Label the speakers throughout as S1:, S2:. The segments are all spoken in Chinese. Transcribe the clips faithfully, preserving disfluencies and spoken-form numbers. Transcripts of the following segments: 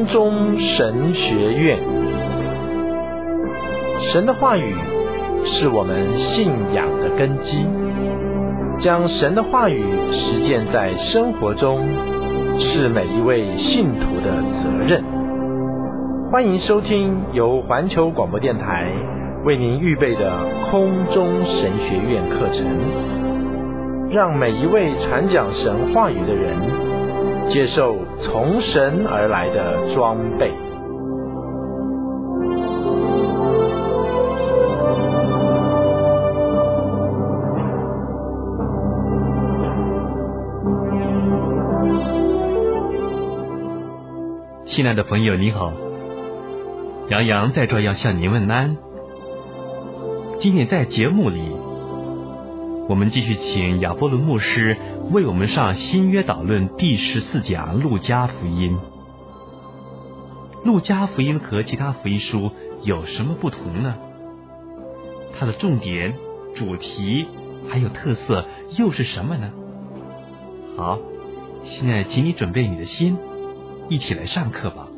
S1: 中神学院。神的话语是我们信仰的根基，将神的话语实践在生活中，是每一位信徒的责任。欢迎收听由环球广播电台为您预备的空中神学院课程，让每一位传讲神话语的人接受从神而来的装备。
S2: 亲爱的朋友，你好，杨洋在这要向您问安。今天在节目里，我们继续请亚波罗牧师为我们上新约导论第十四讲路加福音。路加福音和其他福音书有什么不同呢？它的重点、主题还有特色又是什么呢？好，现在请你准备你的心，一起来上课吧。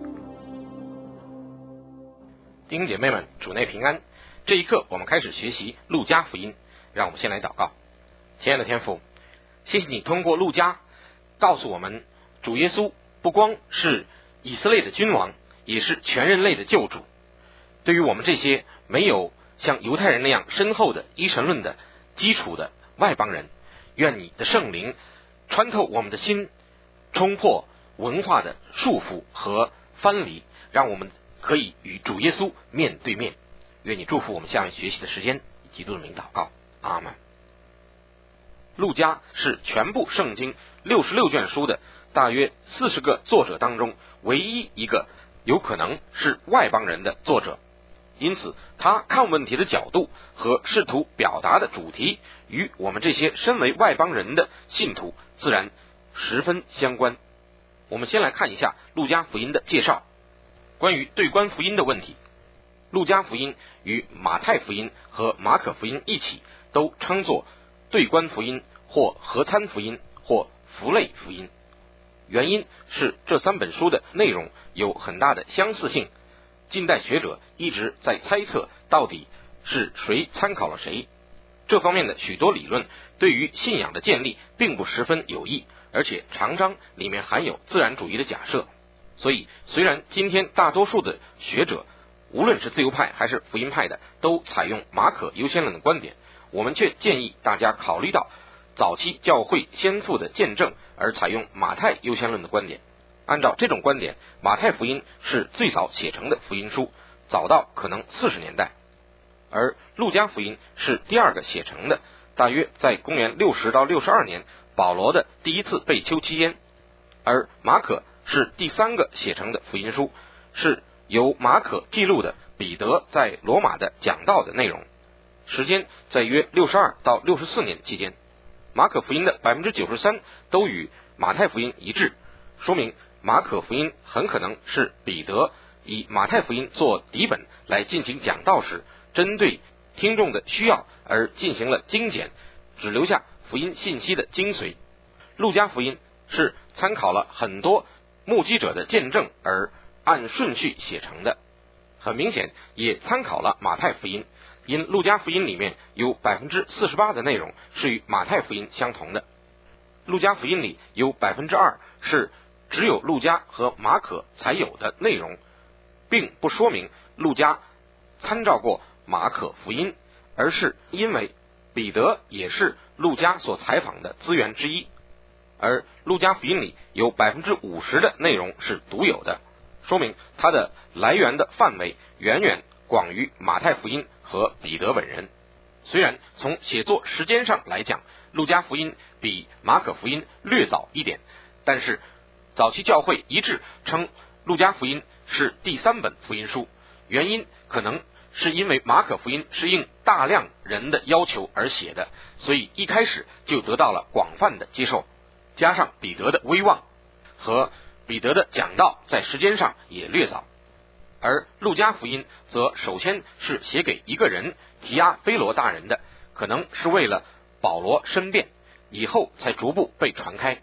S3: 弟兄姐妹们，主内平安。这一课我们开始学习路加福音，让我们先来祷告。亲爱的天父，谢谢你通过路加告诉我们，主耶稣不光是以色列的君王，也是全人类的救主。对于我们这些没有像犹太人那样深厚的一神论的基础的外邦人，愿你的圣灵穿透我们的心，冲破文化的束缚和藩篱，让我们可以与主耶稣面对面。愿你祝福我们下面学习的时间，以基督的名祷告，阿们。路加是全部圣经六十六卷书的大约四十个作者当中唯一一个有可能是外邦人的作者，因此他看问题的角度和试图表达的主题与我们这些身为外邦人的信徒自然十分相关。我们先来看一下路加福音的介绍。关于对观福音的问题，路加福音与马太福音和马可福音一起都称作对观福音或合参福音或福类福音。原因是这三本书的内容有很大的相似性，近代学者一直在猜测到底是谁参考了谁。这方面的许多理论对于信仰的建立并不十分有益，而且常常里面含有自然主义的假设。所以虽然今天大多数的学者无论是自由派还是福音派的都采用马可优先论的观点，我们却建议大家考虑到早期教会先父的见证而采用马太优先论的观点。按照这种观点，马太福音是最早写成的福音书，早到可能四十年代，而路加福音是第二个写成的，大约在公元六十到六十二年保罗的第一次被囚期间，而马可是第三个写成的福音书，是由马可记录的彼得在罗马的讲道的内容，时间在约六十二到六十四年期间。马可福音的 百分之九十三 都与马太福音一致，说明马可福音很可能是彼得以马太福音做底本来进行讲道时，针对听众的需要而进行了精简，只留下福音信息的精髓。路加福音是参考了很多目击者的见证而按顺序写成的，很明显也参考了马太福音，因路加福音里面有 百分之四十八 的内容是与马太福音相同的。路加福音里有 百分之二 是只有路加和马可才有的内容，并不说明路加参照过马可福音，而是因为彼得也是路加所采访的资源之一。而路加福音里有 百分之五十 的内容是独有的，说明它的来源的范围远远广于马太福音和彼得本人。虽然从写作时间上来讲，路加福音比马可福音略早一点，但是早期教会一致称路加福音是第三本福音书，原因可能是因为马可福音是应大量人的要求而写的，所以一开始就得到了广泛的接受，加上彼得的威望和彼得的讲道在时间上也略早。而路加福音则首先是写给一个人提阿非罗大人的，可能是为了保罗申辩，以后才逐步被传开。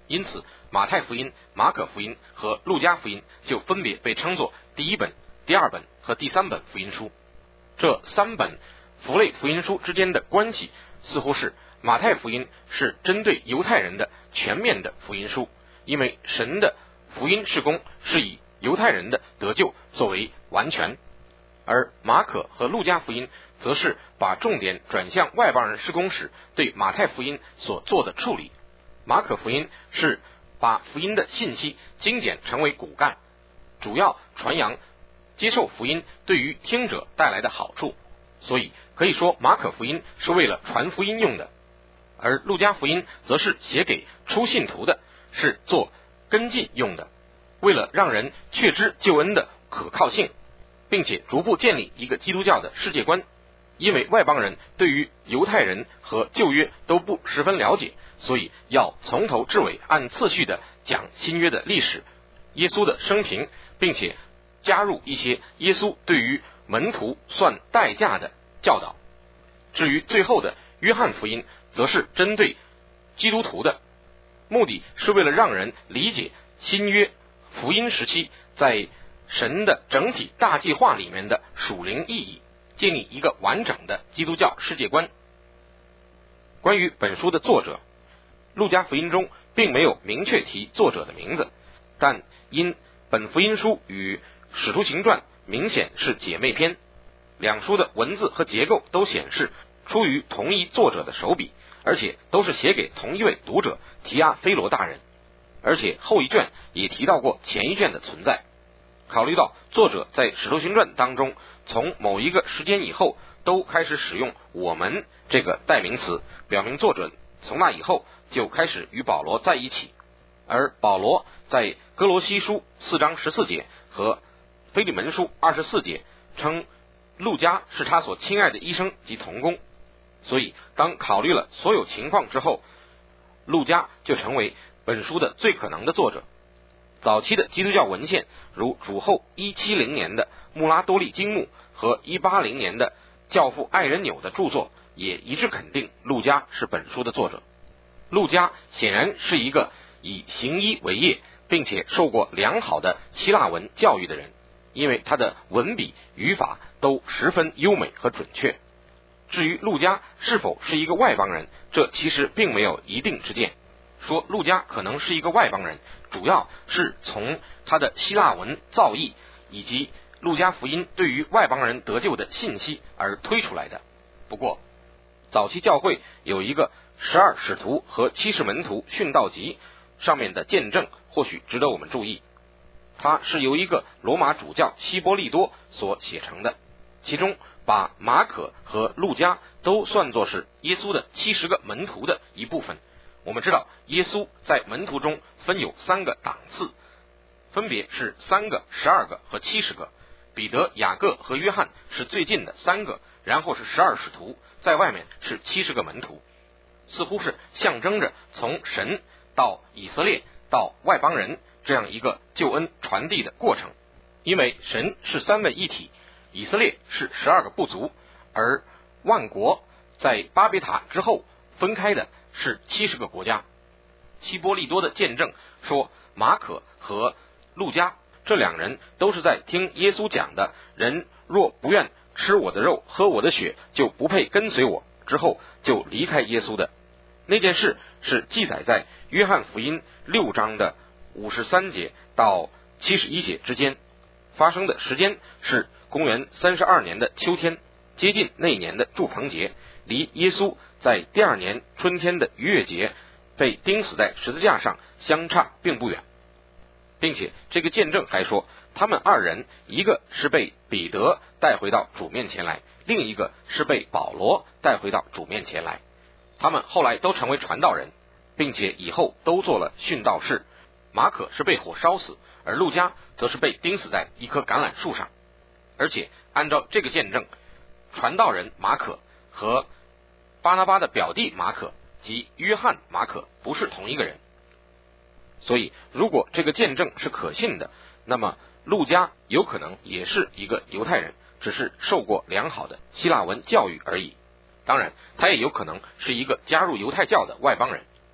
S3: 因此马太福音、马可福音和路加福音就分别被称作第一本、第二本和第三本福音书。这三本符类福音书之间的关系似乎是马太福音是针对犹太人的全面的福音书，因为神的福音事工是以犹太人的得救作为完全，而马可和路加福音则是把重点转向外邦人事工时对马太福音所做的处理。马可福音是把福音的信息精简成为骨干，主要传扬接受福音对于听者带来的好处，所以可以说马可福音是为了传福音用的，而路加福音则是写给初信徒的，是做跟进用的，为了让人确知救恩的可靠性，并且逐步建立一个基督教的世界观。因为外邦人对于犹太人和旧约都不十分了解，所以要从头至尾按次序的讲新约的历史、耶稣的生平，并且加入一些耶稣对于门徒算代价的教导。至于最后的约翰福音，则是针对基督徒的，目的是为了让人理解新约福音时期在神的整体大计划里面的属灵意义，建立一个完整的基督教世界观。关于本书的作者，路加福音中并没有明确提作者的名字，但因本福音书与使徒行传明显是姐妹篇，两书的文字和结构都显示出于同一作者的手笔，而且都是写给同一位读者提阿非罗大人，而且后一卷也提到过前一卷的存在。考虑到作者在使徒行传当中从某一个时间以后都开始使用我们这个代名词，表明作者从那以后就开始与保罗在一起，而保罗在哥罗西书四章十四节和腓利门书二十四节称路加是他所亲爱的医生及同工，所以当考虑了所有情况之后，路加就成为本书的最可能的作者。早期的基督教文献如主后一七零年的穆拉多利经目和一八零年的教父艾人纽的著作也一致肯定路加是本书的作者。路加显然是一个以行医为业并且受过良好的希腊文教育的人，因为他的文笔语法都十分优美和准确。至于路加是否是一个外邦人，这其实并没有一定之见。说路加可能是一个外邦人，主要是从他的希腊文造诣以及路加福音对于外邦人得救的信息而推出来的。不过早期教会有一个十二使徒和七十门徒殉道集上面的见证或许值得我们注意，它是由一个罗马主教希波利多所写成的，其中把马可和路加都算作是耶稣的七十个门徒的一部分。我们知道耶稣在门徒中分有三个档次，分别是三个、十二个和七十个。彼得、雅各和约翰是最近的三个，然后是十二使徒，在外面是七十个门徒，似乎是象征着从神到以色列到外邦人这样一个救恩传递的过程。因为神是三位一体，以色列是十二个部族，而万国在巴别塔之后分开的是七十个国家。希波利多的见证说，马可和路加这两人都是在听耶稣讲的人若不愿吃我的肉喝我的血就不配跟随我之后就离开耶稣的。那件事是记载在约翰福音六章的五十三节到七十一节之间，发生的时间是公元三十二年的秋天，接近那年的住棚节，离耶稣在第二年春天的逾越节被钉死在十字架上相差并不远。并且这个见证还说，他们二人一个是被彼得带回到主面前来，另一个是被保罗带回到主面前来。他们后来都成为传道人，并且以后都做了殉道士。马可是被火烧死，而路加则是被钉死在一棵橄榄树上。而且按照这个见证，传道人马可和巴拿巴的表弟马可及约翰马可不是同一个人。所以如果这个见证是可信的，那么路加有可能也是一个犹太人，只是受过良好的希腊文教育而已。当然他也有可能是一个加入犹太教的外邦人。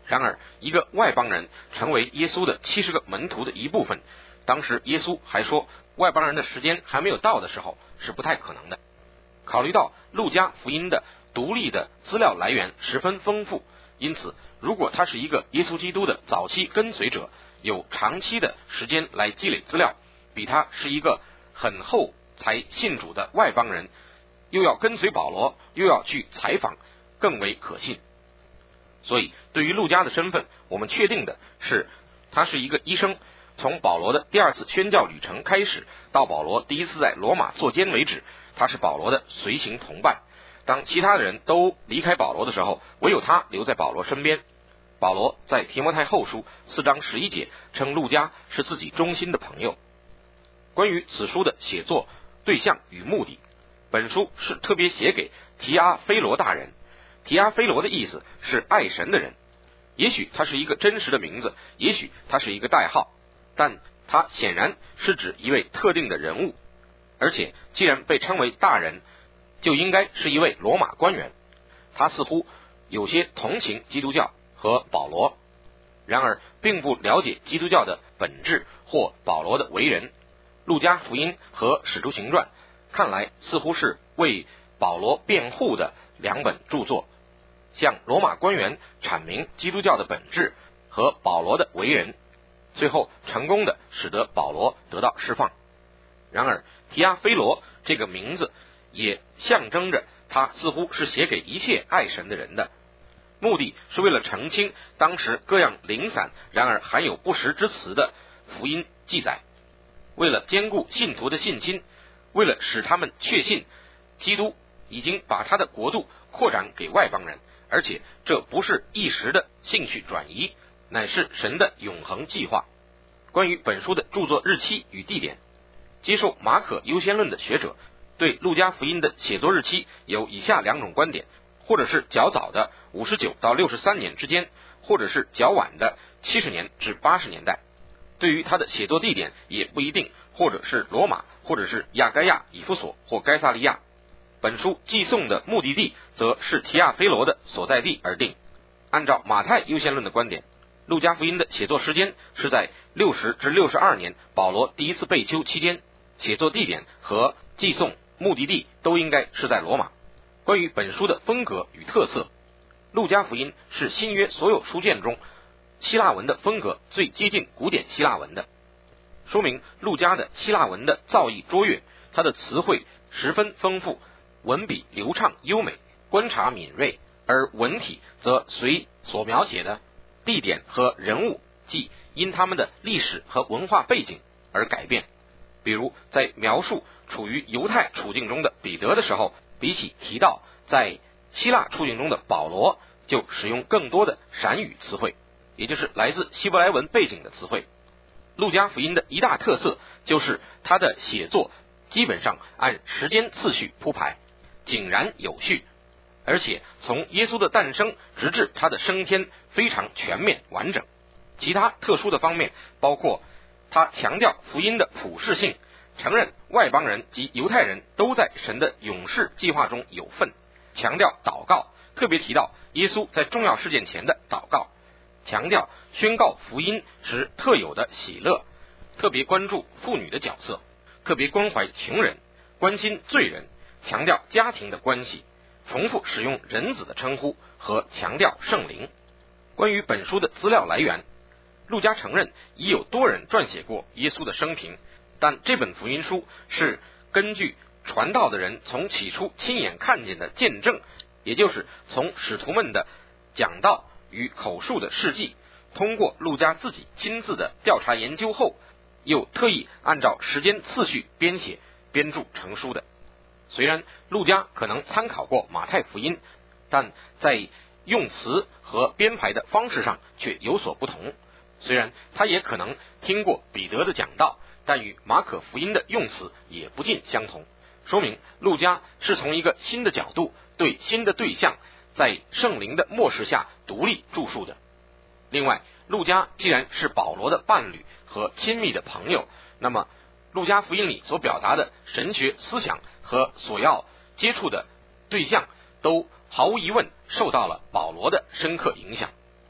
S3: 然而，一个外邦人成为耶稣的七十个门徒的一部分，当时耶稣还说外邦人的时间还没有到的时候，是不太可能的。考虑到路加福音的独立的资料来源十分丰富，因此如果他是一个耶稣基督的早期跟随者，有长期的时间来积累资料，比他是一个很后才信主的外邦人，又要跟随保罗，又要去采访，更为可信。所以对于路加的身份，我们确定的是他是一个医生，从保罗的第二次宣教旅程开始，到保罗第一次在罗马坐监为止，他是保罗的随行同伴。当其他的人都离开保罗的时候，唯有他留在保罗身边。保罗在提摩太后书四章十一节称路加是自己忠心的朋友。关于此书的写作对象与目的，本书是特别写给提阿非罗大人。提阿非罗的意思是爱神的人，也许他是一个真实的名字，也许他是一个代号，但他显然是指一位特定的人物，而且既然被称为大人，就应该是一位罗马官员。他似乎有些同情基督教和保罗，然而并不了解基督教的本质或保罗的为人。路加福音和使徒行传看来似乎是为保罗辩护的两本著作，向罗马官员阐明基督教的本质和保罗的为人，最后成功的使得保罗得到释放。然而提阿非罗这个名字也象征着他似乎是写给一切爱神的人的，目的是为了澄清当时各样零散然而含有不实之词的福音记载，为了坚固信徒的信心，为了使他们确信基督已经把他的国度扩展给外邦人，而且这不是一时的兴趣转移，乃是神的永恒计划。关于本书的著作日期与地点，接受马可优先论的学者对路加福音的写作日期有以下两种观点，或者是较早的五十九到六十三年之间，或者是较晚的七十年至八十年代。对于他的写作地点也不一定，或者是罗马，或者是亚该亚、以弗所或该萨利亚。本书寄送的目的地则是提阿非罗的所在地而定。按照马太优先论的观点，路加福音的写作时间是在六十至六十二年保罗第一次被囚期间，写作地点和寄送目的地都应该是在罗马。关于本书的风格与特色，路加福音是新约所有书卷中希腊文的风格最接近古典希腊文的，说明路加的希腊文的造诣卓越，他的词汇十分丰富，文笔流畅优美，观察敏锐，而文体则随所描写的地点和人物，即因他们的历史和文化背景而改变。比如在描述处于犹太处境中的彼得的时候，比起提到在希腊处境中的保罗，就使用更多的闪语词汇，也就是来自希伯来文背景的词汇。路加福音的一大特色就是他的写作基本上按时间次序铺排，井然有序，而且从耶稣的诞生直至他的升天非常全面完整。其他特殊的方面包括他强调福音的普世性，承认外邦人及犹太人都在神的永世计划中有份，强调祷告，特别提到耶稣在重要事件前的祷告，强调宣告福音时特有的喜乐，特别关注妇女的角色，特别关怀穷人，关心罪人，强调家庭的关系，重复使用人子的称呼和强调圣灵。关于本书的资料来源，路加承认已有多人撰写过耶稣的生平，但这本福音书是根据传道的人从起初亲眼看见的见证，也就是从使徒们的讲道与口述的事迹，通过路加自己亲自的调查研究后，又特意按照时间次序编写编著成书的。虽然路加可能参考过马太福音，但在用词和编排的方式上却有所不同。虽然他也可能听过彼得的讲道，但与马可福音的用词也不尽相同，说明路加是从一个新的角度对新的对象，在圣灵的默示下独立著述的。另外，路加既然是保罗的伴侣和亲密的朋友，那么路加福音里所表达的神学思想和所要接触的对象都毫无疑问受到了保罗的深刻影响。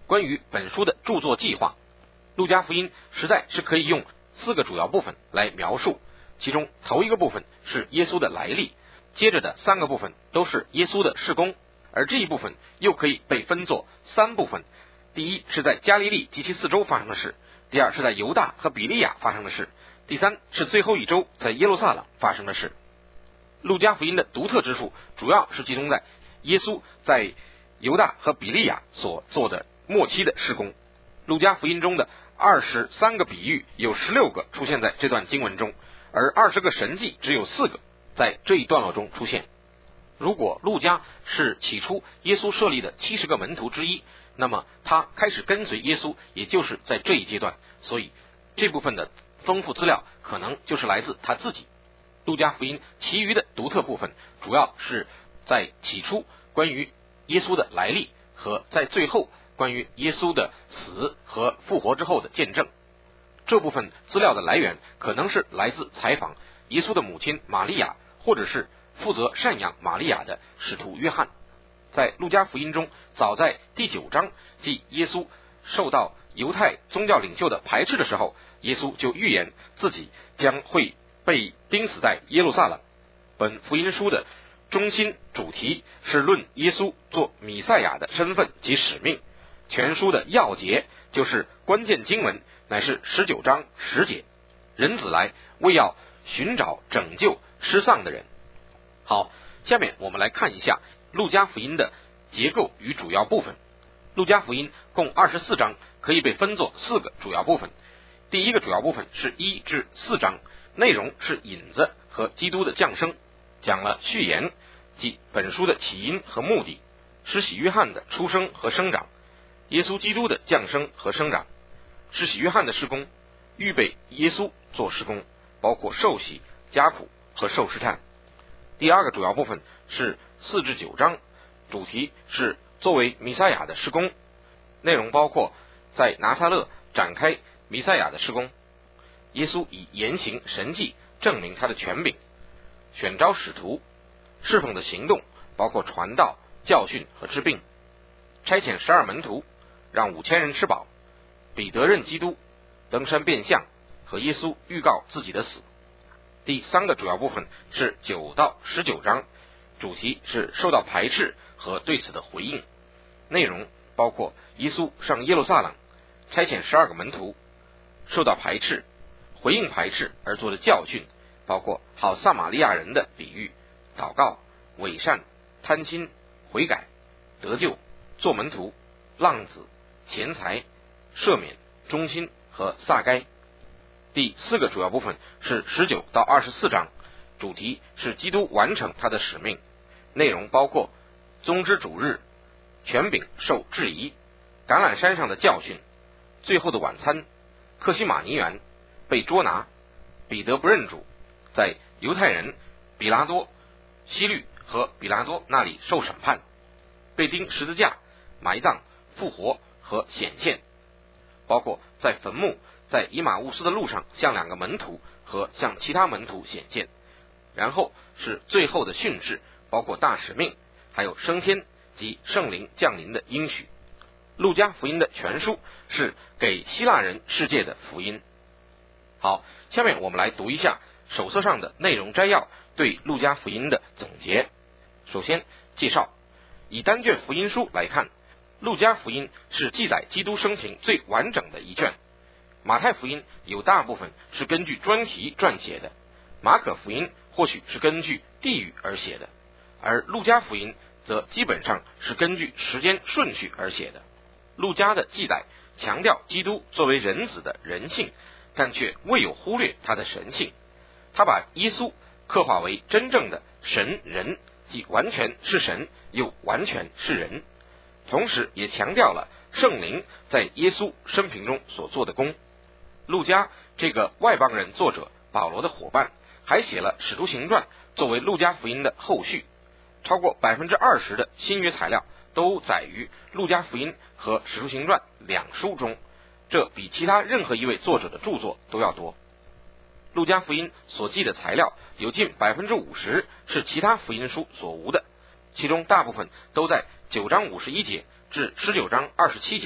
S3: 关于本书的著作计划。路加福音实在是可以用四个主要部分来描述，其中头一个部分是耶稣的来历，接着的三个部分都是耶稣的事工，而这一部分又可以被分作三部分。第一是在加利利及其四周发生的事，第二是在犹大和比利亚发生的事，第三是最后一周在耶路撒冷发生的事。路加福音的独特之处主要是集中在耶稣在犹大和比利亚所做的末期的事工。路加福音中的二十三个比喻有十六个出现在这段经文中，而二十个神迹只有四个在这一段落中出现。如果路加是起初耶稣设立的七十个门徒之一，那么他开始跟随耶稣也就是在这一阶段，所以这部分的丰富资料可能就是来自他自己。路加福音其余的独特部分主要是在起初关于耶稣的来历和在最后关于耶稣的死和复活之后的见证。这部分资料的来源可能是来自采访耶稣的母亲玛利亚，或者是负责赡养玛利亚的使徒约翰。在路加福音中，早在第九章，即耶稣受到犹太宗教领袖的排斥的时候，耶稣就预言自己将会被钉死在耶路撒冷。本福音书的中心主题是论耶稣做弥赛亚的身份及使命，全书的要节就是关键经文，乃是十九章十节，人子来为要寻找拯救失丧的人。好，下面我们来看一下路加福音的结构与主要部分。路加福音共二十四章，可以被分作四个主要部分。第一个主要部分是一至四章，内容是引子和基督的降生，讲了序言，即本书的起因和目的，施洗约翰的出生和生长，耶稣基督的降生和生长，施洗约翰的事工，预备耶稣做事工，包括受洗、家谱和受试探。第二个主要部分是四至九章，主题是作为弥赛亚的事工，内容包括在拿撒勒展开弥赛亚的事工，耶稣以言行神迹证明他的权柄，选召使徒，侍奉的行动包括传道、教训和治病，差遣十二门徒，让五千人吃饱，彼得认基督，登山变像和耶稣预告自己的死。第三个主要部分是九到十九章，主题是受到排斥和对此的回应，内容包括耶稣上耶路撒冷，差遣十二个门徒，受到排斥，回应排斥而做的教训，包括好撒玛利亚人的比喻、祷告、伪善、贪心、悔改、得救、做门徒、浪子、钱财、赦免、忠心和撒该。第四个主要部分是十九到二十四章，主题是基督完成他的使命，内容包括宗之主日、权柄受质疑、橄榄山上的教训、最后的晚餐、克西马尼园、被捉拿、彼得不认主、在犹太人比拉多、希律和比拉多那里受审判、被钉十字架、埋葬、复活和显现，包括在坟墓、在以马忤斯的路上向两个门徒和向其他门徒显现，然后是最后的训示，包括大使命，还有升天及圣灵降临的应许。路加福音的全书是给希腊人世界的福音。好，下面我们来读一下手册上的内容摘要对路加福音的总结。首先介绍，以单卷福音书来看，路加福音是记载基督生平最完整的一卷。马太福音有大部分是根据专题撰写的，马可福音或许是根据地域而写的，而路加福音则基本上是根据时间顺序而写的。路加的记载强调基督作为人子的人性，但却未有忽略他的神性。他把耶稣刻画为真正的神人，即完全是神又完全是人，同时也强调了圣灵在耶稣生平中所做的功。路加这个外邦人作者保罗的伙伴还写了使徒行传作为路加福音的后续，超过百分之二十的新约材料都载于路加福音和使徒行传两书中，这比其他任何一位作者的著作都要多。路加福音所记的材料有近百分之五十是其他福音书所无的，其中大部分都在九章五十一节至十九章二十七节，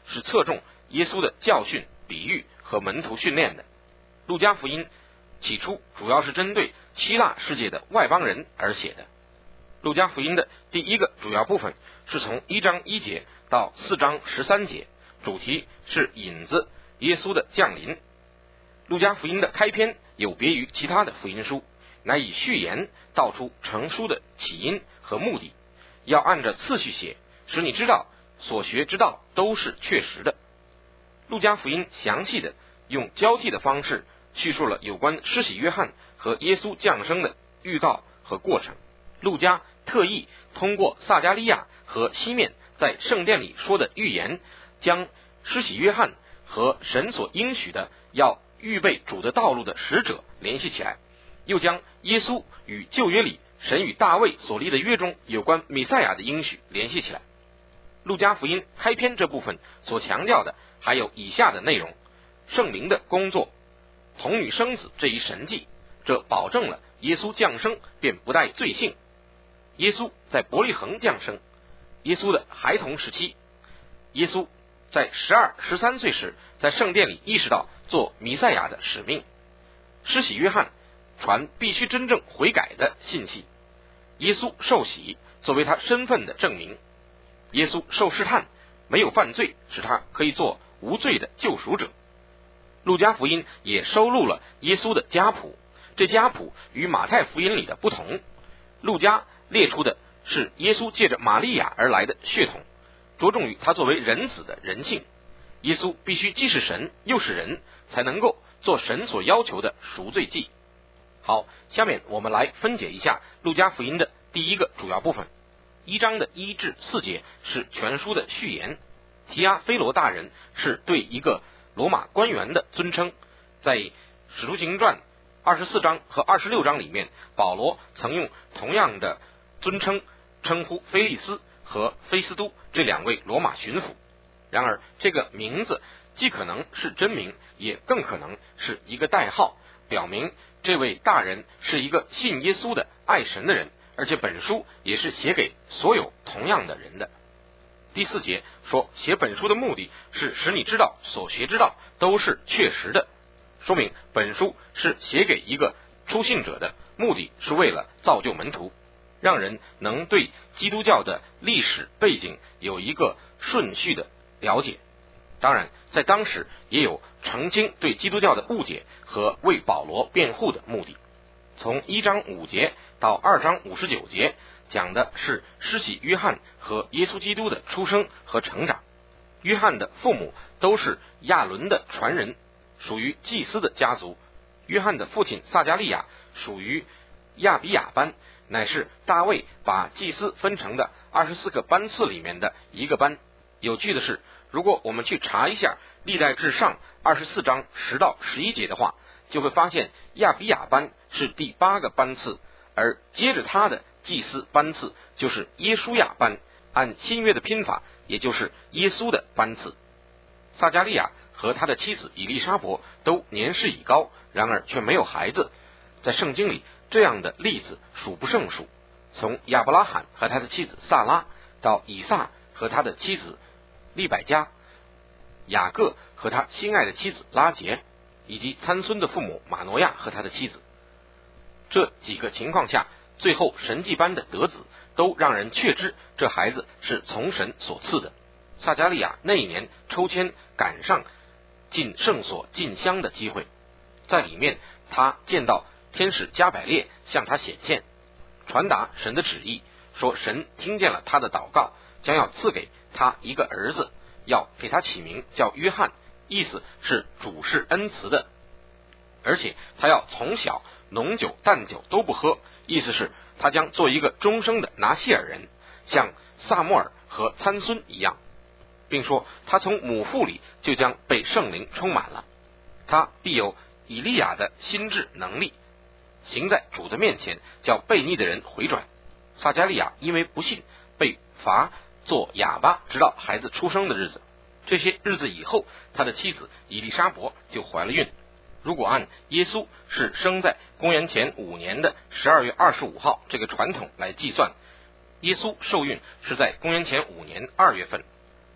S3: 是侧重耶稣的教训、比喻和门徒训练的。路加福音起初主要是针对希腊世界的外邦人而写的。路加福音的第一个主要部分是从一章一节到四章十三节，主题是引子耶稣的降临。路加福音的开篇有别于其他的福音书，乃以序言道出成书的起因和目的，要按着次序写，使你知道所学之道都是确实的。路加福音详细的用交替的方式叙述了有关施洗约翰和耶稣降生的预告和过程。路加特意通过撒迦利亚和西面在圣殿里说的预言，将施洗约翰和神所应许的要预备主的道路的使者联系起来，又将耶稣与旧约里神与大卫所立的约中有关弥赛亚的应许联系起来。路加福音开篇这部分所强调的还有以下的内容：圣灵的工作，童女生子这一神迹，这保证了耶稣降生便不带罪性。耶稣在伯利恒降生，耶稣的孩童时期，耶稣在十二、十三岁时在圣殿里意识到做弥赛亚的使命。施洗约翰传必须真正悔改的信息，耶稣受洗作为他身份的证明，耶稣受试探没有犯罪，使他可以做无罪的救赎者。路加福音也收录了耶稣的家谱，这家谱与马太福音里的不同。路加列出的是耶稣借着玛利亚而来的血统，着重于他作为人子的人性。耶稣必须既是神又是人，才能够做神所要求的赎罪祭。好，下面我们来分解一下路加福音的第一个主要部分。一章的一至四节是全书的序言，提阿非罗大人是对一个罗马官员的尊称。在使徒行传二十四章和二十六章里面，保罗曾用同样的尊称称呼菲利斯和菲斯都这两位罗马巡抚。然而这个名字既可能是真名，也更可能是一个代号，表明这位大人是一个信耶稣的爱神的人，而且本书也是写给所有同样的人的。第四节说，写本书的目的是使你知道所学之道都是确实的，说明本书是写给一个初信者的，目的是为了造就门徒，让人能对基督教的历史背景有一个顺序的了解。当然在当时也有澄清对基督教的误解和为保罗辩护的目的。从一章五节到二章五十九节讲的是施洗约翰和耶稣基督的出生和成长。约翰的父母都是亚伦的传人，属于祭司的家族。约翰的父亲撒迦利亚属于亚比亚班，乃是大卫把祭司分成的二十四个班次里面的一个班。有趣的是，如果我们去查一下历代志上二十四章十到十一节的话，就会发现亚比亚班是第八个班次，而接着他的祭司班次就是耶稣亚班，按新约的拼法，也就是耶稣的班次。撒迦利亚和他的妻子以利沙伯都年事已高，然而却没有孩子。在圣经里这样的例子数不胜数，从亚伯拉罕和他的妻子撒拉，到以撒和他的妻子利百加，雅各和他心爱的妻子拉结，以及参孙的父母马挪亚和他的妻子。这几个情况下，最后神迹般的得子都让人确知这孩子是从神所赐的。撒迦利亚那一年抽签赶上进圣所进香的机会，在里面他见到天使加百列向他显现，传达神的旨意，说神听见了他的祷告，将要赐给他一个儿子，要给他起名叫约翰，意思是主是恩慈的，而且他要从小浓酒淡酒都不喝，意思是他将做一个终生的拿细尔人，像撒母耳和参孙一样，并说他从母腹里就将被圣灵充满了，他必有以利亚的心智能力，行在主的面前，叫悖逆的人回转。撒迦利亚因为不信被罚做哑巴，直到孩子出生的日子。这些日子以后，他的妻子以利沙伯就怀了孕。如果按耶稣是生在公元前五年的十二月二十五号这个传统来计算，耶稣受孕是在公元前五年二月份。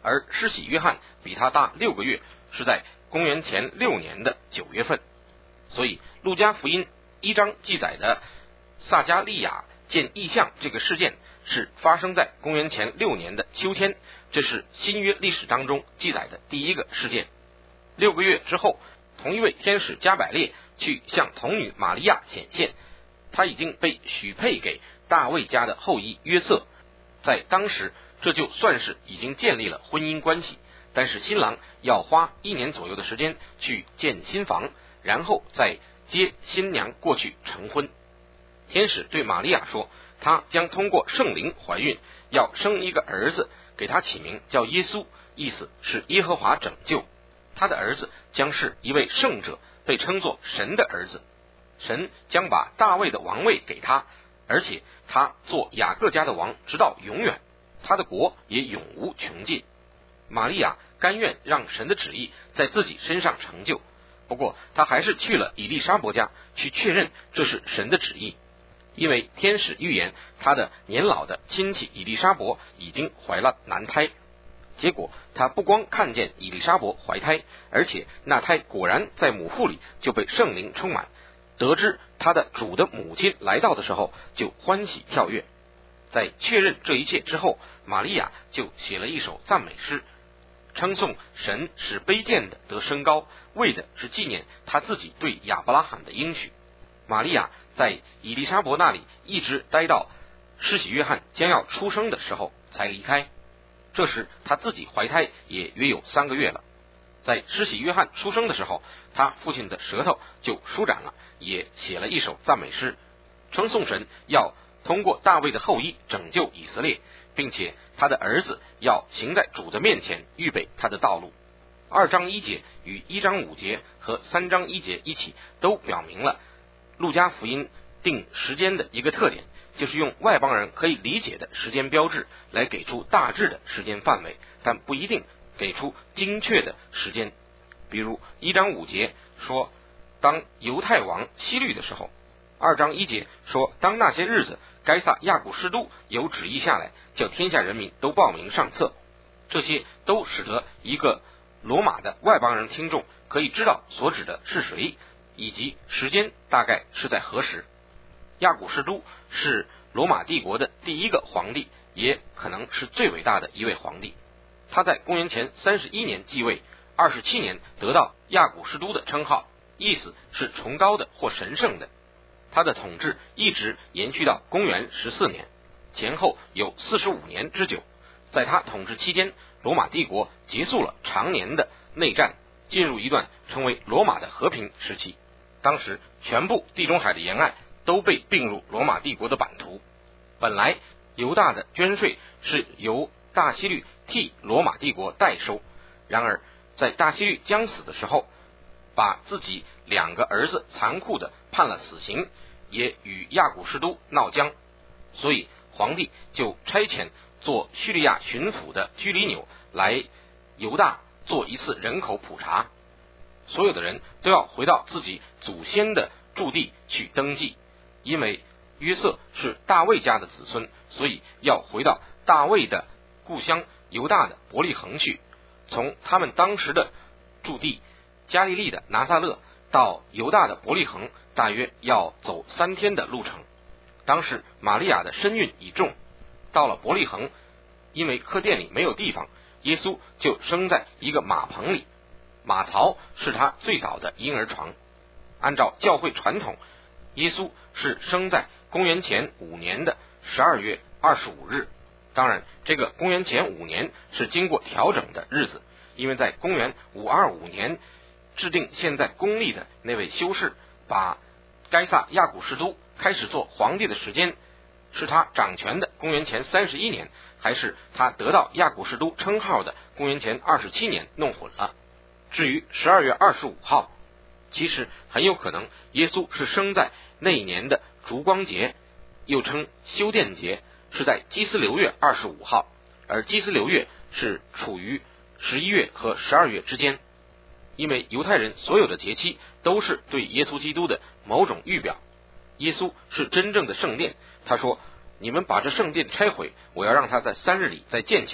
S3: 而施洗约翰比他大六个月，是在公元前六年的九月份。所以路加福音一章记载的撒迦利亚见异象这个事件是发生在公元前六年的秋天，这是新约历史当中记载的第一个事件。六个月之后，同一位天使加百列去向童女玛利亚显现，他已经被许配给大卫家的后裔约瑟，在当时这就算是已经建立了婚姻关系，但是新郎要花一年左右的时间去建新房，然后再接新娘过去成婚。天使对玛利亚说，她将通过圣灵怀孕，要生一个儿子，给他起名叫耶稣，意思是耶和华拯救。他的儿子将是一位圣者，被称作神的儿子。神将把大卫的王位给他，而且他做雅各家的王直到永远，他的国也永无穷尽。玛利亚甘愿让神的旨意在自己身上成就，不过他还是去了以利沙伯家去确认这是神的旨意，因为天使预言他的年老的亲戚以利沙伯已经怀了男胎。结果他不光看见以利沙伯怀胎，而且那胎果然在母腹里就被圣灵充满，得知他的主的母亲来到的时候，就欢喜跳跃。在确认这一切之后，玛利亚就写了一首赞美诗，称颂神使卑贱的得升高，为的是纪念他自己对亚伯拉罕的应许。玛利亚在以利沙伯那里一直待到施洗约翰将要出生的时候才离开，这时他自己怀胎也约有三个月了。在施洗约翰出生的时候，他父亲的舌头就舒展了，也写了一首赞美诗，称颂神要通过大卫的后裔拯救以色列，并且他的儿子要行在主的面前，预备他的道路。二章一节与一章五节和三章一节一起都表明了路加福音定时间的一个特点，就是用外邦人可以理解的时间标志来给出大致的时间范围，但不一定给出精确的时间。比如一章五节说当犹太王希律的时候，二章一节说当那些日子该撒亚古士都有旨意下来，叫天下人民都报名上册。这些都使得一个罗马的外邦人听众可以知道所指的是谁，以及时间大概是在何时。亚古士都是罗马帝国的第一个皇帝，也可能是最伟大的一位皇帝。他在公元前三十一年继位，二十七年得到亚古士都的称号，意思是崇高的或神圣的。他的统治一直延续到公元十四年，前后有四十五年之久。在他统治期间，罗马帝国结束了常年的内战，进入一段称为罗马的和平时期。当时全部地中海的沿岸都被并入罗马帝国的版图。本来犹大的捐税是由大希律替罗马帝国代收，然而在大希律将死的时候，把自己两个儿子残酷的判了死刑，也与亚古士都闹僵，所以皇帝就差遣做叙利亚巡抚的居里纽来犹大做一次人口普查，所有的人都要回到自己祖先的驻地去登记，因为约瑟是大卫家的子孙，所以要回到大卫的故乡犹大的伯利恒去。从他们当时的驻地加利利的拿撒勒到犹大的伯利恒大约要走三天的路程。当时玛利亚的身孕已重，到了伯利恒，因为客店里没有地方，耶稣就生在一个马棚里，马槽是他最早的婴儿床。按照教会传统，耶稣是生在公元前五年的十二月二十五日。当然这个公元前五年是经过调整的日子，因为在公元五二五年制定现在公历的那位修士，把该撒亚古士都开始做皇帝的时间是他掌权的公元前三十一年，还是他得到亚古士都称号的公元前二十七年弄混了。至于十二月二十五号，其实很有可能耶稣是生在那一年的烛光节，又称修殿节，是在基斯流月二十五号，而基斯流月是处于十一月和十二月之间。因为犹太人所有的节期都是对耶稣基督的某种预表，耶稣是真正的圣殿。他说，你们把这圣殿拆毁，我要让它在三日里再建起来，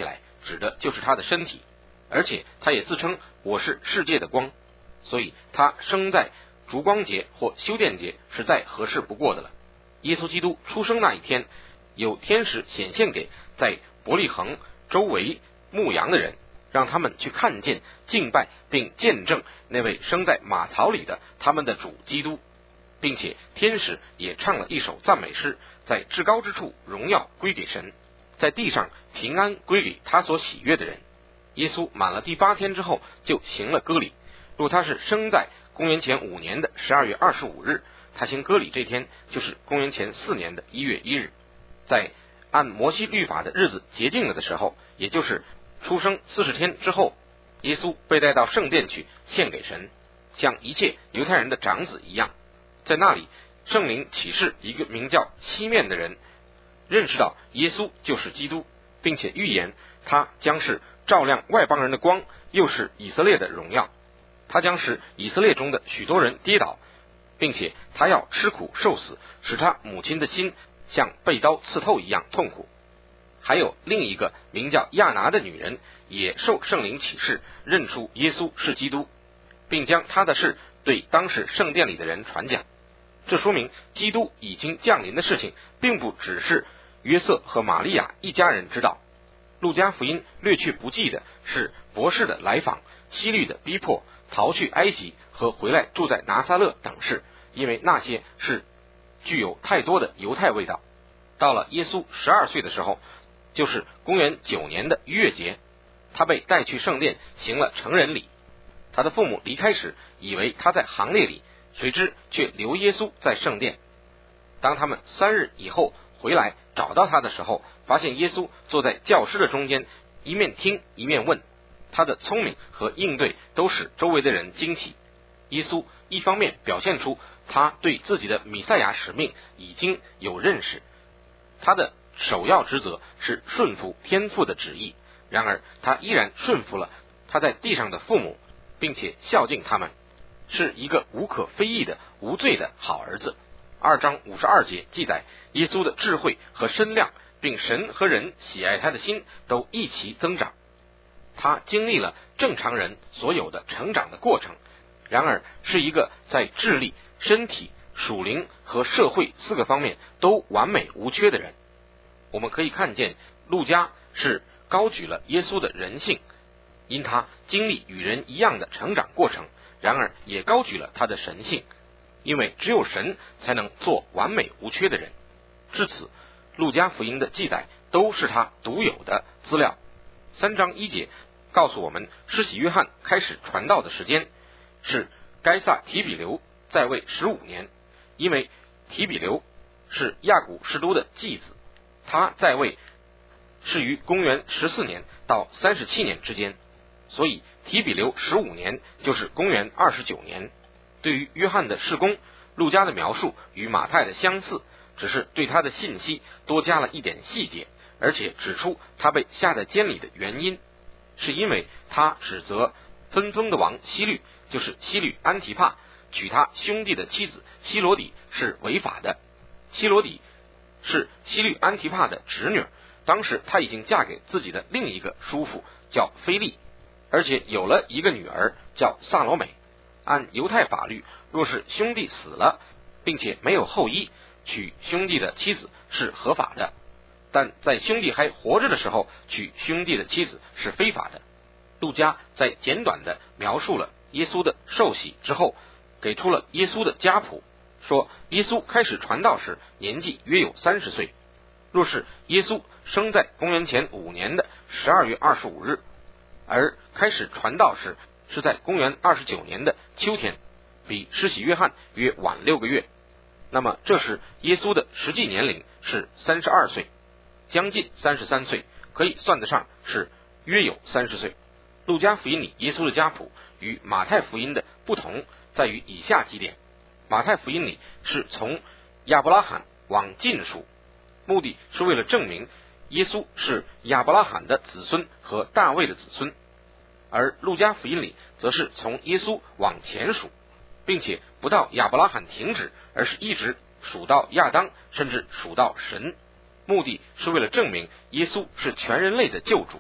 S3: 指的就是他的身体，而且他也自称我是世界的光，所以他生在烛光节或修殿节是再合适不过的了。耶稣基督出生那一天，有天使显现给在伯利恒周围牧羊的人，让他们去看见、敬拜并见证那位生在马槽里的他们的主基督，并且天使也唱了一首赞美诗，在至高之处荣耀归给神，在地上平安归给他所喜悦的人。耶稣满了第八天之后就行了割礼，若他是生在公元前五年的十二月二十五日，他行割礼这天就是公元前四年的一月一日。在按摩西律法的日子洁净了的时候，也就是出生四十天之后，耶稣被带到圣殿去献给神，像一切犹太人的长子一样。在那里，圣灵启示一个名叫西面的人，认识到耶稣就是基督，并且预言他将是照亮外邦人的光，又是以色列的荣耀。他将使以色列中的许多人跌倒，并且他要吃苦受死，使他母亲的心像被刀刺透一样痛苦。还有另一个名叫亚拿的女人，也受圣灵启示，认出耶稣是基督，并将他的事对当时圣殿里的人传讲。这说明基督已经降临的事情，并不只是约瑟和玛利亚一家人知道。路加福音略去不记的是博士的来访、希律的逼迫、逃去埃及和回来住在拿撒勒等事，因为那些是具有太多的犹太味道。到了耶稣十二岁的时候，就是公元九年的逾越节，他被带去圣殿行了成人礼。他的父母离开时以为他在行列里，谁知却留耶稣在圣殿。当他们三日以后回来找到他的时候，发现耶稣坐在教师的中间，一面听一面问。他的聪明和应对都使周围的人惊奇。耶稣一方面表现出他对自己的弥赛亚使命已经有认识，他的首要职责是顺服天父的旨意，然而他依然顺服了他在地上的父母，并且孝敬他们，是一个无可非议的无罪的好儿子。二章五十二节记载耶稣的智慧和身量，并神和人喜爱他的心都一齐增长。他经历了正常人所有的成长的过程，然而是一个在智力、身体、属灵和社会四个方面都完美无缺的人。我们可以看见路加是高举了耶稣的人性，因他经历与人一样的成长过程，然而也高举了他的神性，因为只有神才能做完美无缺的人。至此，路加福音的记载都是他独有的资料。三章一节告诉我们，施洗约翰开始传道的时间是该撒提比留在位十五年，因为提比留是亚古士都的继子，他在位是于公元十四年到三十七年之间，所以提比留十五年就是公元二十九年。对于约翰的事工，路加的描述与马太的相似，只是对他的信息多加了一点细节，而且指出他被下在监里的原因，是因为他指责分封的王希律，就是希律安提帕，娶他兄弟的妻子希罗底是违法的。希罗底是希律安提帕的侄女，当时她已经嫁给自己的另一个叔父叫菲利，而且有了一个女儿叫萨罗美。按犹太法律，若是兄弟死了并且没有后裔，娶兄弟的妻子是合法的，但在兄弟还活着的时候娶兄弟的妻子是非法的。路加在简短的描述了耶稣的受洗之后，给出了耶稣的家谱，说耶稣开始传道时年纪约有三十岁。若是耶稣生在公元前五年的十二月二十五日，而开始传道时是在公元二十九年的秋天，比施洗约翰约晚六个月，那么这时耶稣的实际年龄是三十二岁，将近三十三岁，可以算得上是约有三十岁。路加福音里耶稣的家谱与马太福音的不同在于以下几点。马太福音里是从亚伯拉罕往近数，目的是为了证明耶稣是亚伯拉罕的子孙和大卫的子孙，而路加福音里则是从耶稣往前数，并且不到亚伯拉罕停止，而是一直数到亚当，甚至数到神，目的是为了证明耶稣是全人类的救主，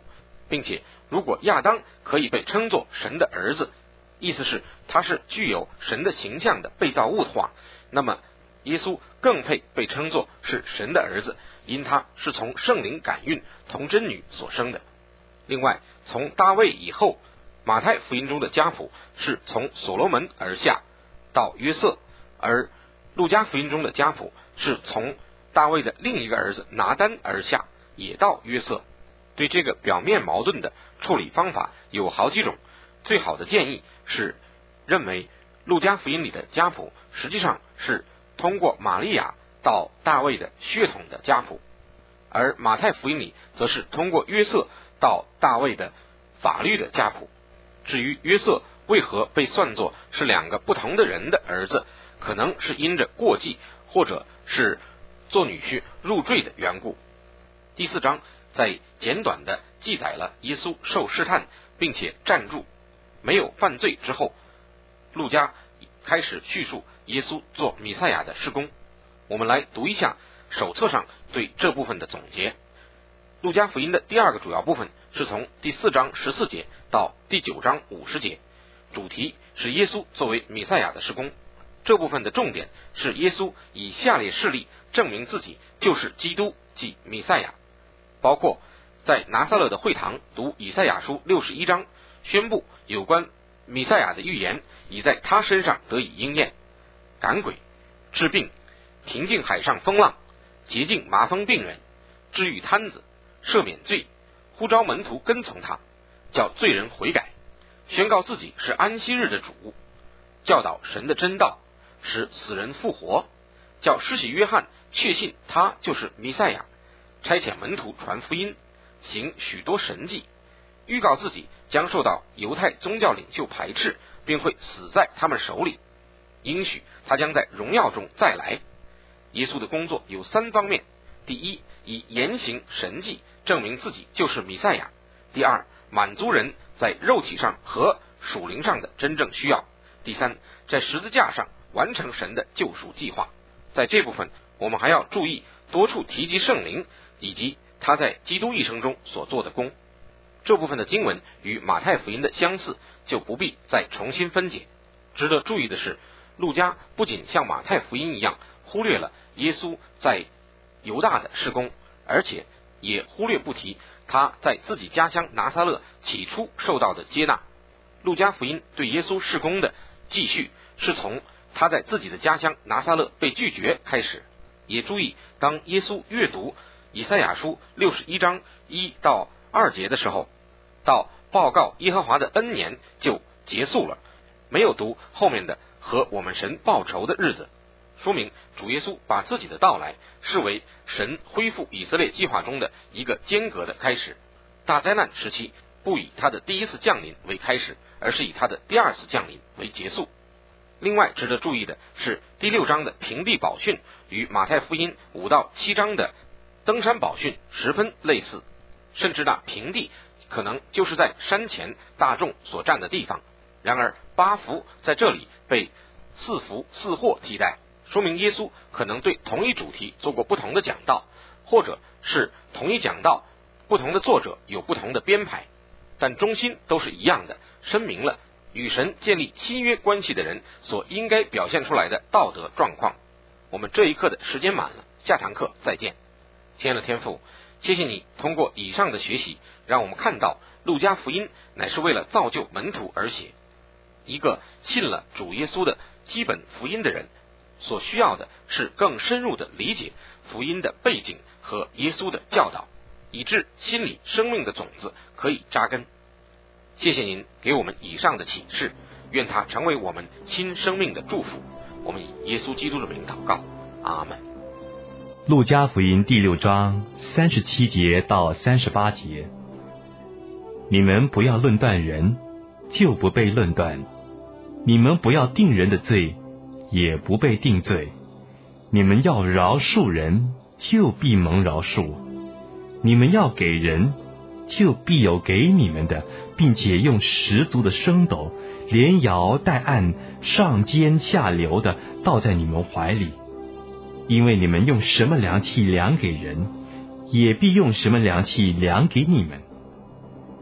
S3: 并且如果亚当可以被称作神的儿子，意思是他是具有神的形象的被造物的话，那么耶稣更配被称作是神的儿子，因他是从圣灵感孕童贞女所生的。另外，从大卫以后，马太福音中的家谱是从所罗门而下到约瑟，而路加福音中的家谱是从大卫的另一个儿子拿单而下，也到约瑟。对这个表面矛盾的处理方法有好几种，最好的建议是认为路加福音里的家谱实际上是通过玛利亚到大卫的血统的家谱，而马太福音里则是通过约瑟到大卫的法律的家谱。至于约瑟为何被算作是两个不同的人的儿子，可能是因着过继或者是做女婿入赘的缘故。第四章在简短的记载了耶稣受试探并且站住没有犯罪之后，路加开始叙述耶稣做弥赛亚的事工。我们来读一下手册上对这部分的总结。路加福音的第二个主要部分是从第四章十四节到第九章五十节，主题是耶稣作为弥赛亚的事工。这部分的重点是耶稣以下列事例证明自己就是基督即弥赛亚，包括在拿撒勒的会堂读以赛亚书六十一章，宣布有关弥赛亚的预言已在他身上得以应验，赶鬼、治病、平静海上风浪、洁净麻风病人、治愈瘫子、赦免罪、呼召门徒跟从他，叫罪人悔改，宣告自己是安息日的主，教导神的真道，使死人复活，叫施洗约翰确信他就是弥赛亚，差遣门徒传福音，行许多神迹，预告自己将受到犹太宗教领袖排斥，并会死在他们手里，应许他将在荣耀中再来。耶稣的工作有三方面：第一，以言行神迹证明自己就是弥赛亚；第二，满足人在肉体上和属灵上的真正需要；第三，在十字架上完成神的救赎计划。在这部分我们还要注意多处提及圣灵以及他在基督一生中所做的功。这部分的经文与马太福音的相似，就不必再重新分解。值得注意的是，路加不仅像马太福音一样忽略了耶稣在犹大的事工，而且也忽略不提他在自己家乡拿撒勒起初受到的接纳。路加福音对耶稣事工的继续是从他在自己的家乡拿撒勒被拒绝开始。也注意，当耶稣阅读以赛亚书六十一章一到二节的时候，到报告耶和华的恩年就结束了，没有读后面的和我们神报仇的日子，说明主耶稣把自己的到来视为神恢复以色列计划中的一个间隔的开始。大灾难时期不以他的第一次降临为开始，而是以他的第二次降临为结束。另外值得注意的是，第六章的平地宝训与马太福音五到七章的登山宝训十分类似，甚至那平地可能就是在山前大众所站的地方。然而八福在这里被四福四祸替代，说明耶稣可能对同一主题做过不同的讲道，或者是同一讲道不同的作者有不同的编排，但中心都是一样的，声明了与神建立新约关系的人所应该表现出来的道德状况。我们这一课的时间满了，下堂课再见。亲爱的天父，谢谢你通过以上的学习，让我们看到路加福音乃是为了造就门徒而写。一个信了主耶稣的基本福音的人所需要的是更深入的理解福音的背景和耶稣的教导，以致心里生命的种子可以扎根。谢谢您给我们以上的启示，愿它成为我们新生命的祝福。我们以耶稣基督的名祷告，阿们。
S2: 路加福音第六章三十七节到三十八节，你们不要论断人，就不被论断；你们不要定人的罪，也不被定罪；你们要饶恕人，就必蒙饶恕；你们要给人，就必有给你们的，并且用十足的升斗，连摇带按，上尖下流的倒在你们怀里。因为你们用什么量器量给人，也必用什么量器量给你们。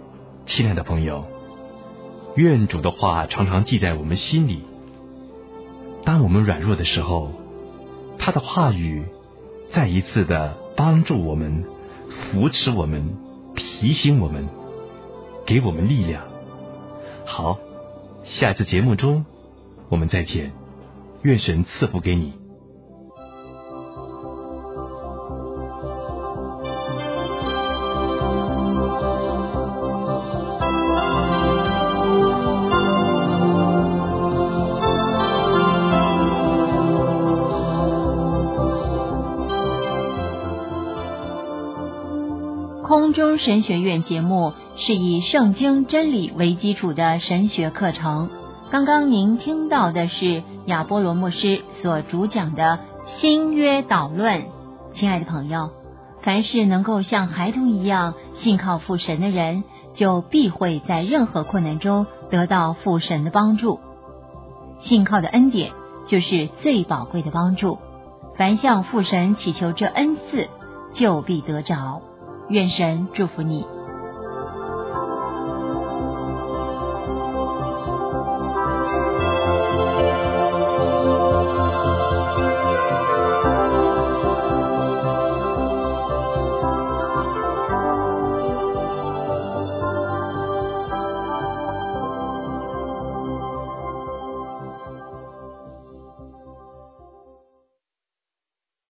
S2: 亲爱的朋友，愿主的话常常记在我们心里。当我们软弱的时候，他的话语再一次的帮助我们，扶持我们，提醒我们，给我们力量。好，下次节目中我们再见，愿神赐福给你。
S4: 空中神学院节目是以圣经真理为基础的神学课程。刚刚您听到的是亚波罗牧师所主讲的新约导论。亲爱的朋友，凡是能够像孩童一样信靠父神的人，就必会在任何困难中得到父神的帮助。信靠的恩典就是最宝贵的帮助，凡向父神祈求这恩赐，就必得着。愿神祝福你。